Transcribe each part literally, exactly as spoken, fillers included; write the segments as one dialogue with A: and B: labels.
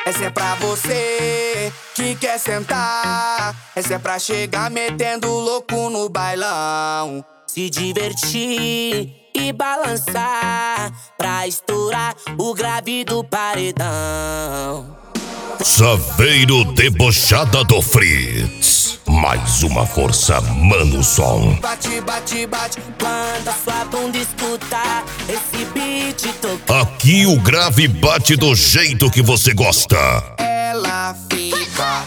A: Essa é pra você que quer sentar. Essa é pra chegar metendo louco no bailão. Se divertir e balançar pra estourar o grave do paredão.
B: Saveiro Debochada do Fritz. Mais uma força, mano, som.
A: Bate, bate, bate quando a sua bunda escutar esse beat tocar.
B: Aqui o grave bate do jeito que você gosta.
A: Ela fica.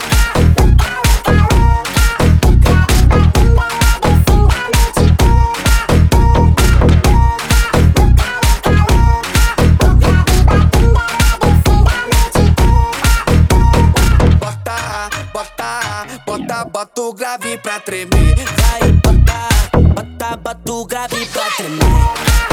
A: Bota, bota o grave pra tremer.
C: Vai, bota, bota, bota o grave pra tremer.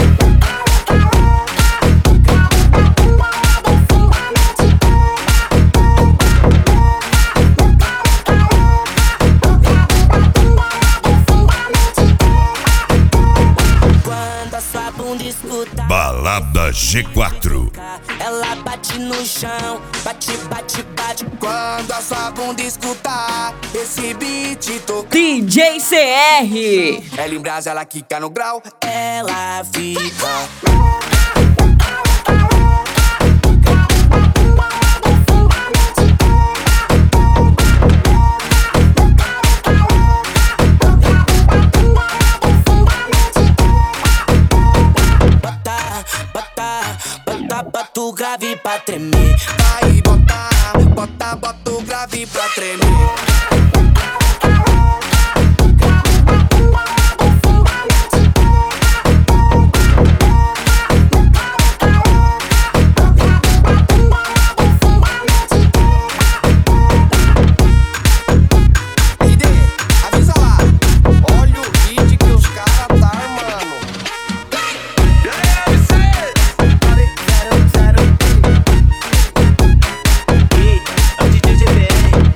C: Quando a sua bunda escuta
B: Balada G quatro.
C: ela bate no chão, bate, bate, bate.
A: Quando a sua bunda escutar esse beat tocar.
D: D J C R.
A: Ela em brasa, ela quica no grau.
C: Ela fica. Bota, bota, bota o grave pra tremer.
A: Vai botar, bota, bota